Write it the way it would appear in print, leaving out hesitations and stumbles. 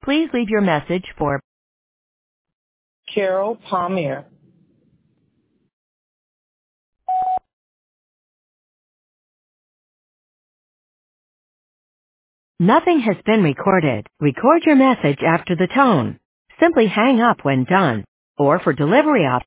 Please leave your message for Carol Palmier. Nothing has been recorded. Record your message after the tone. Simply hang up when done. Or for delivery options,